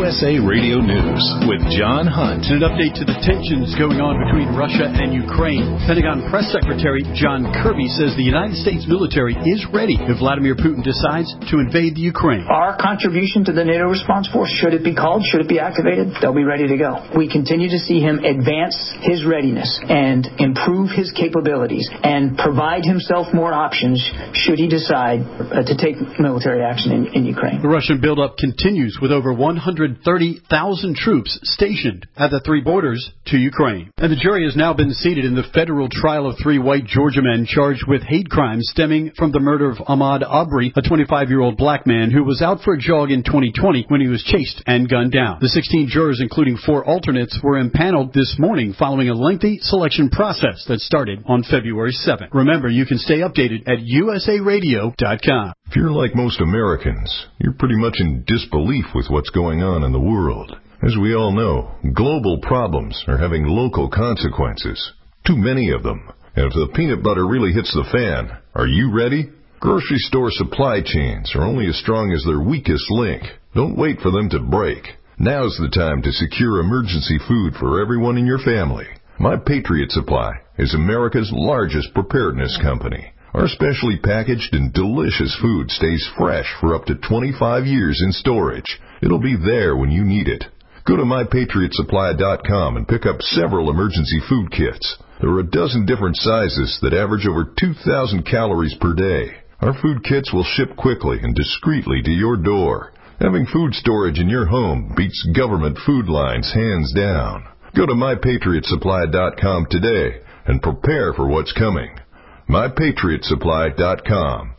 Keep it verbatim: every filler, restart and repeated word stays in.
S A Radio News with John Hunt. An update to the tensions going on between Russia and Ukraine. Pentagon Press Secretary John Kirby says the United States military is ready if Vladimir Putin decides to invade the Ukraine. Our contribution to the NATO response force, should it be called, should it be activated, they'll be ready to go. We continue to see him advance his readiness and improve his capabilities and provide himself more options should he decide uh, to take military action in, in Ukraine. The Russian buildup continues with over one hundred thirty thousand troops stationed at the three borders to Ukraine. And the jury has now been seated in the federal trial of three white Georgia men charged with hate crimes stemming from the murder of Ahmaud Arbery, a twenty-five-year-old black man who was out for a jog in twenty twenty when he was chased and gunned down. The sixteen jurors, including four alternates, were impaneled this morning following a lengthy selection process that started on February seventh. Remember, you can stay updated at U S A radio dot com. If you're like most Americans, you're pretty much in disbelief with what's going on in the world. As we all know, global problems are having local consequences. Too many of them. And if the peanut butter really hits the fan, are you ready? Grocery store supply chains are only as strong as their weakest link. Don't wait for them to break. Now's the time to secure emergency food for everyone in your family. My Patriot Supply is America's largest preparedness company. Our specially packaged and delicious food stays fresh for up to twenty-five years in storage. It'll be there when you need it. Go to my patriot supply dot com and pick up several emergency food kits. There are a dozen different sizes that average over two thousand calories per day. Our food kits will ship quickly and discreetly to your door. Having food storage in your home beats government food lines hands down. Go to my patriot supply dot com today and prepare for what's coming. my patriot supply dot com.